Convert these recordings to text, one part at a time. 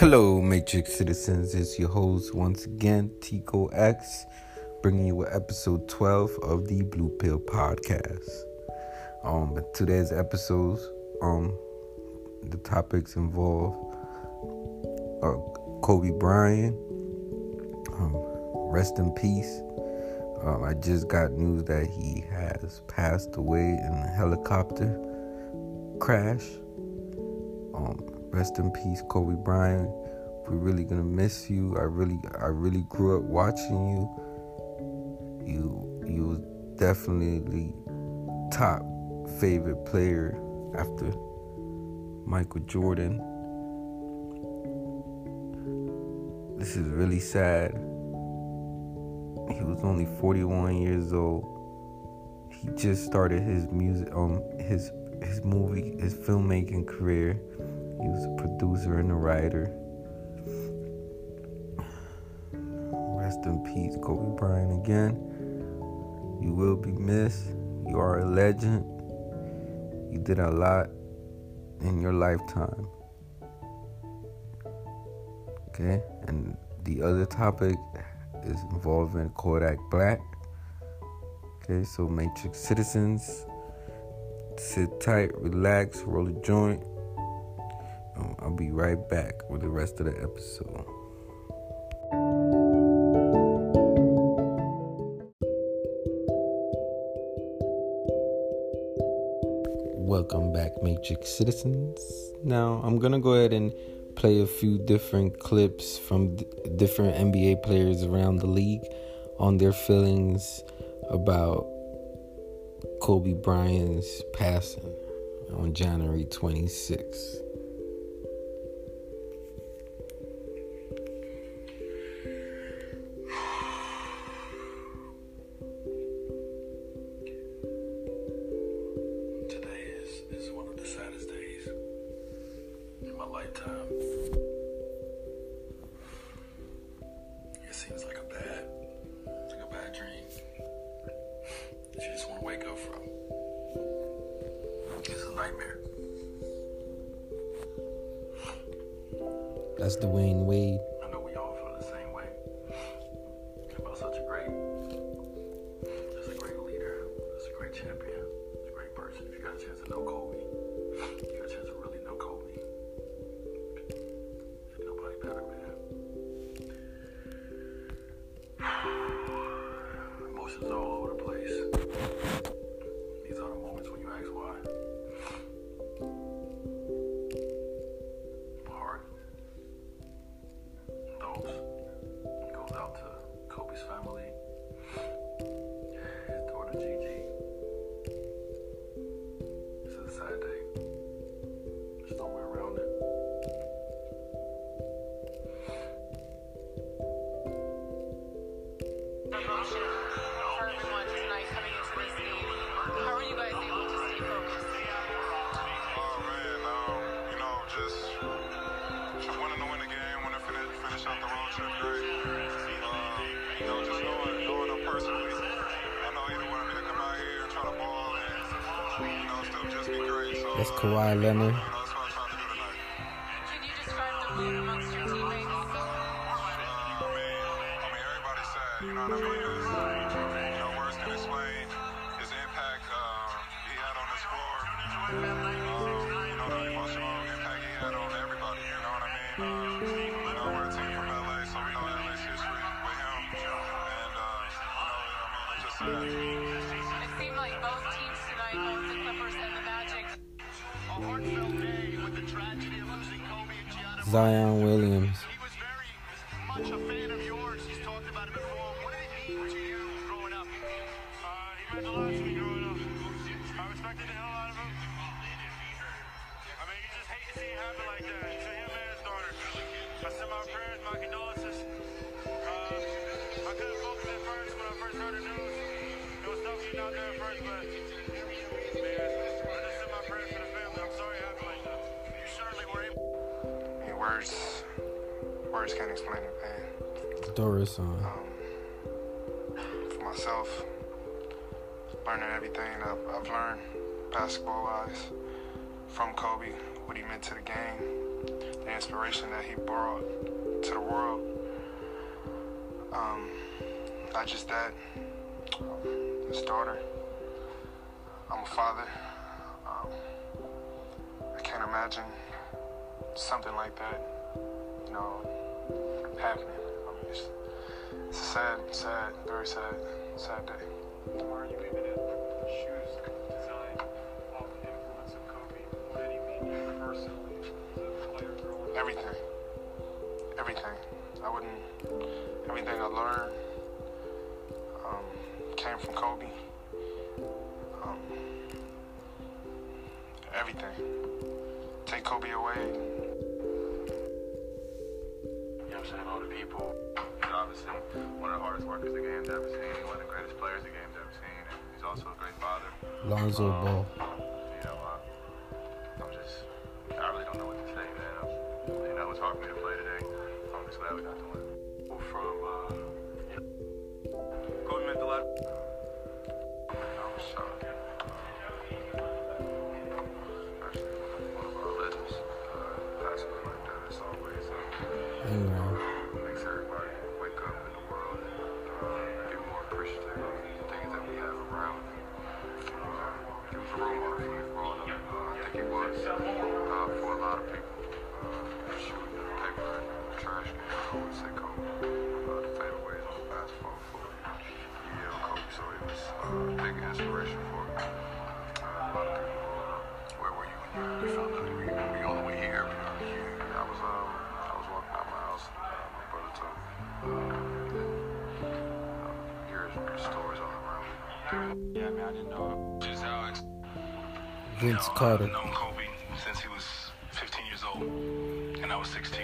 Hello, Matrix citizens. It's your host once again, Tico X, bringing you episode 12 of the Blue Pill Podcast. Today's episodes, the topics involve Kobe Bryant. Rest in peace. I just got news that he has passed away in a helicopter crash. Rest in peace, Kobe Bryant. We're really gonna miss you. I really grew up watching you. You was definitely top favorite player after Michael Jordan. This is really sad. He was only 41 years old. He just started his music, his filmmaking career. He was a producer and a writer. Rest in peace, Kobe Bryant again. You will be missed. You are a legend. You did a lot in your lifetime. Okay? And the other topic is involving Kodak Black. Okay, so Matrix citizens, sit tight, relax, roll a joint. I'll be right back with the rest of the episode. Welcome back, Matrix citizens. Now, I'm going to go ahead and play a few different clips from different NBA players around the league on their feelings about Kobe Bryant's passing on January 26th. Lifetime. It seems like a bad dream that you just want to wake up from. It's a nightmare. That's Dwayne Wade. I know we all feel the same way about such a great leader, just a great champion, a great person. If you got a chance to know Kobe, you got a chance to really know Kobe. Better, man. Emotions all over the place. These are the moments when you ask why. My heart goes out to Kobe's family, his daughter Gigi. This is a sad day. There's no way around it. For everyone tonight coming into this game, how are you guys able to stay focused? Just wanting to win the game, want to finish out the road trip great. Just knowing them personally. I know he wanted me to come out here and try to ball and, still just be great. So, that's Kawhi Leonard. That's what I'm trying to do tonight. Can you describe the mood amongst your teammates? Everybody's sad, you know what I mean? Words can explain his impact he had on this floor. The emotional impact he had on everybody, you know what I mean? We're a team from LA, so we know LA's history with him. And, it's just sad. It seemed like both teams tonight, both the Clippers and the Magic. A heartfelt day with the tragedy of losing Kobe and Gianna. Zion Williams. He was very much a fan of yours. He's talked about it before. What did it mean to you growing up? He meant a lot to me growing up. I respected the hell out of him. You just hate to see it happen like that. To him and his daughter. I send my prayers, my condolences. I couldn't focus at first when I first heard the news. There was stuff getting out there at first, but I just send my prayers for the family. I'm sorry it happened like that. You certainly were able. Words can't explain the pain. Doris on. For myself, learning everything I've learned basketball-wise from Kobe, what he meant to the game, the inspiration that he brought to the world. Not just that, his daughter. I'm a father. I can't imagine something like that, happening. I mean, it's a sad, very sad day. Why are you leaving it? Shoes designed off the influence of Kobe. What did he mean to you personally as a player growing up? Everything. Everything I learned came from Kobe. Everything. Take Kobe away. You know what I'm saying? All the people. He's obviously one of the hardest workers the game's ever seen, one of the greatest players the game's ever seen, and he's also a great father. Lonzo Ball. I really don't know what to say, man. It was hard for me to play today. I'm just glad we got to win. Kobe meant a lot. I was shocked. Especially one of our legends passing away like that. It's always makes everybody wake up in the world and be more appreciative of the things that we have around. He was a role model for me growing up. I think he was for a lot of people. Shooting the paper and the trash can, I always say Kobe. The fadeaways on the basketball floor. Kobe, so it was a big inspiration for me. A lot of people, where were you when you found out that we were all the way here? I was walking out my house. My brother told me. Here's stories all around me. Yeah, man, I didn't know just how Vince Carter. I've known Kobe since he was 15 years old, and I was 16.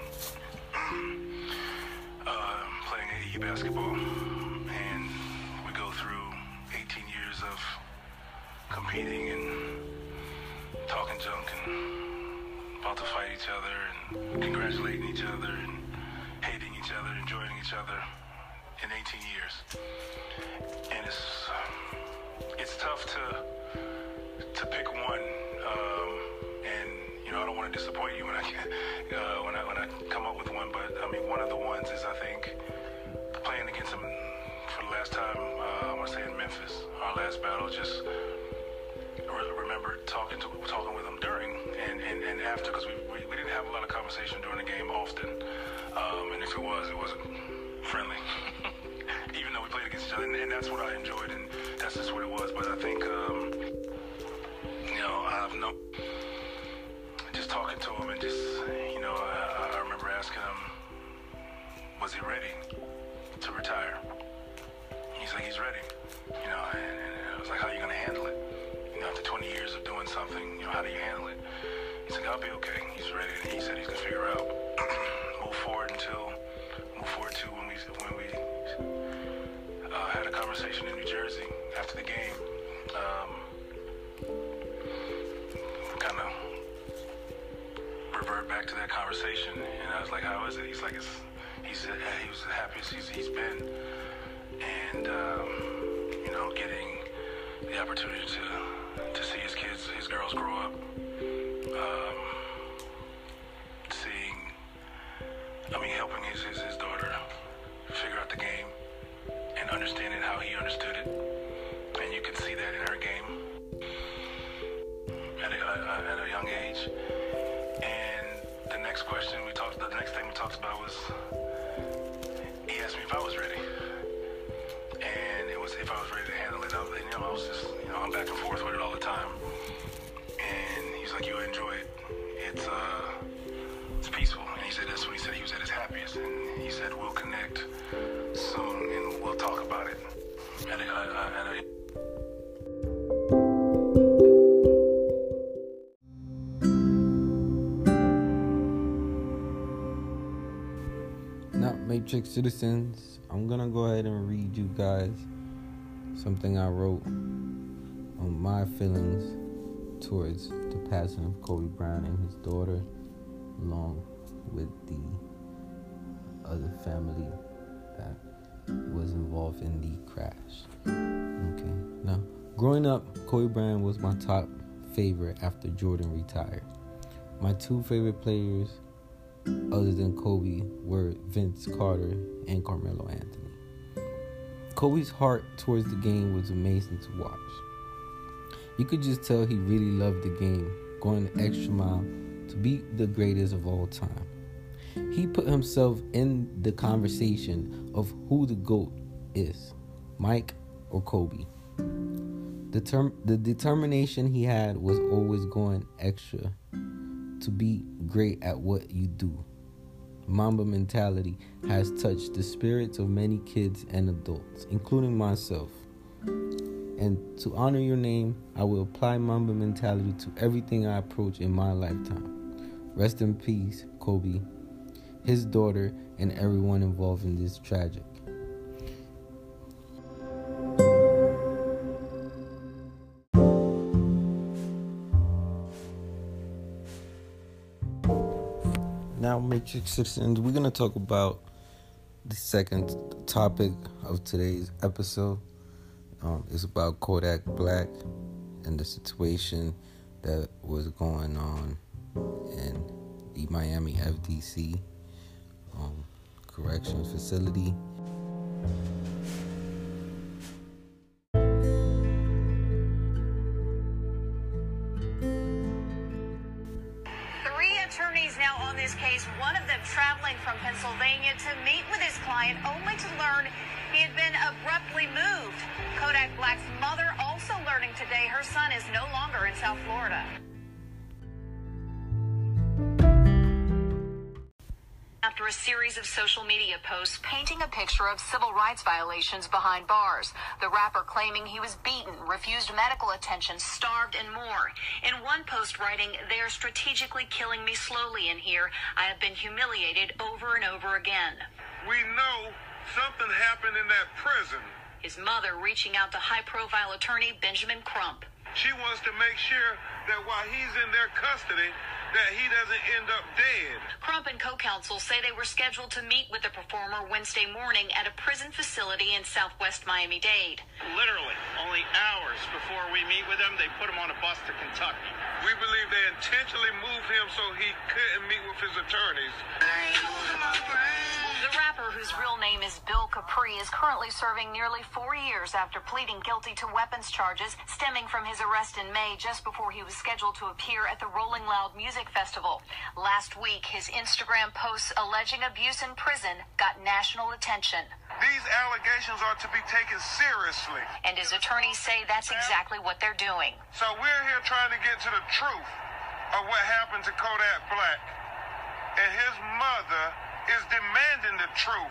Playing AAU basketball, and we go through 18 years of competing and talking junk and about to fight each other and congratulating each other and hating each other, enjoying each other in 18 years. And it's tough to pick one. And I don't want to disappoint you when I come up with one, but I mean one of the ones is I think playing against him for the last time. I want to say in Memphis, our last battle. Just remember talking with him during and after, because we didn't have a lot of conversation during the game often, and if it wasn't friendly. Even though we played against each other, and that's what I enjoyed, and that's just what it was. But I think just talking to him and just, I remember asking him, was he ready to retire? He's like, he's ready, and I was like, how are you going to handle it? After 20 years of doing something, how do you handle it? He's like, I'll be okay. He's ready, and he said he's going to figure out, move forward to when we had a conversation in New Jersey after the game. Kind of revert back to that conversation, and I was like, how is it? He's like, he was the happiest he's been, and getting the opportunity to see his girls grow up, helping his daughter figure out the game and understanding how he understood it, and you can see that in her game at a young age. And the next thing we talked about was, he asked me if I was ready, and it was if I was ready to handle it. I was just, I'm back and forth with it all the time. And he's like, you'll enjoy it. It's peaceful. And he said that's when he was at his happiest. And he said, we'll connect soon and we'll talk about it. Now, Matrix citizens, I'm gonna go ahead and read you guys something I wrote on my feelings towards the passing of Kobe Bryant and his daughter, along with the other family that was involved in the crash. Okay, now, growing up, Kobe Bryant was my top favorite after Jordan retired. My two favorite players, other than Kobe, were Vince Carter and Carmelo Anthony. Kobe's heart towards the game was amazing to watch. You could just tell he really loved the game, going the extra mile to be the greatest of all time. He put himself in the conversation of who the GOAT is, Mike or Kobe. The determination he had was always going extra to be great at what you do. Mamba mentality has touched the spirits of many kids and adults, including myself. And to honor your name, I will apply Mamba mentality to everything I approach in my lifetime. Rest in peace, Kobe, his daughter, and everyone involved in this tragic. Now, Matrix citizens, we're going to talk about the second topic of today's episode. It's about Kodak Black and the situation that was going on in the Miami FDC correction facility. Attorneys now on this case, one of them traveling from Pennsylvania to meet with his client only to learn he had been abruptly moved. Kodak Black's mother also learning today her son is no longer in South Florida. After a series of social media posts painting a picture of civil rights violations behind bars, the rapper claiming he was beaten, refused medical attention, starved, and more. In one post writing, "They are strategically killing me slowly in here. I have been humiliated over and over again." We know something happened in that prison. His mother reaching out to high-profile attorney Benjamin Crump. She wants to make sure that while he's in their custody, that he doesn't end up dead. Crump and co-counsel say they were scheduled to meet with the performer Wednesday morning at a prison facility in southwest Miami-Dade. Literally, only hours before we meet with him, they put him on a bus to Kentucky. We believe they intentionally moved him so he couldn't meet with his attorneys. The rapper, whose real name is Bill Capri, is currently serving nearly 4 years after pleading guilty to weapons charges stemming from his arrest in May, just before he was scheduled to appear at the Rolling Loud Music Festival. Last week, his Instagram posts alleging abuse in prison got national attention. These allegations are to be taken seriously. And his attorneys say that's exactly what they're doing. So we're here trying to get to the truth of what happened to Kodak Black. And his mother is demanding the truth.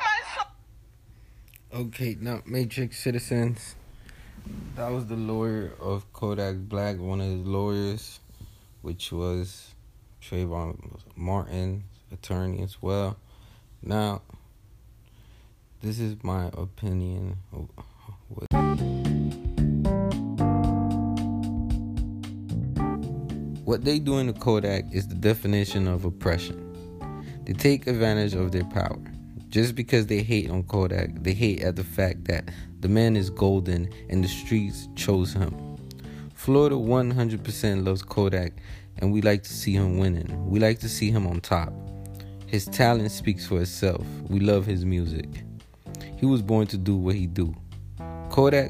Okay, now, Matrix citizens, that was the lawyer of Kodak Black, one of his lawyers, which was Trayvon Martin's attorney as well. Now, this is my opinion of what they do in the Kodak is the definition of oppression. They take advantage of their power. Just because they hate on Kodak, they hate at the fact that the man is golden and the streets chose him. Florida 100% loves Kodak, and we like to see him winning. We like to see him on top. His talent speaks for itself. We love his music. He was born to do what he do. Kodak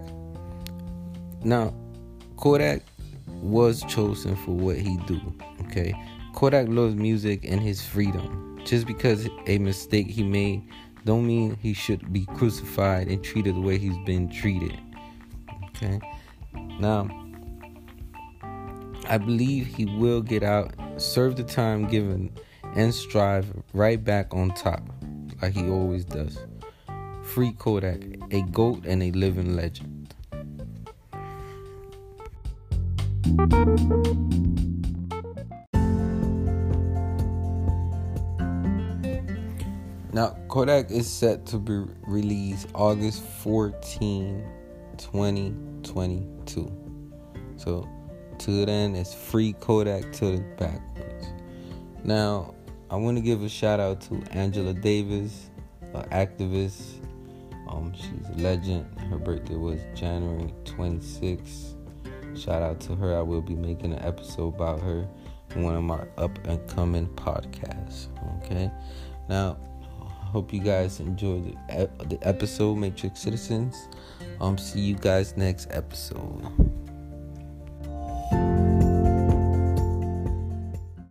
was chosen for what he do, okay? Kodak loves music and his freedom. Just because a mistake he made don't mean he should be crucified and treated the way he's been treated, okay? Now, I believe he will get out, serve the time given, and strive right back on top, like he always does. Free Kodak, a GOAT and a living legend. Now, Kodak is set to be released August 14, 2022. So, till then, it's free Kodak till the backwards. Now, I want to give a shout out to Angela Davis, an activist. She's a legend. Her birthday was January 26th. Shout out to her. I will be making an episode about her in one of my up and coming podcasts. Okay. Now, hope you guys enjoyed the episode, Matrix Citizens. See you guys next episode.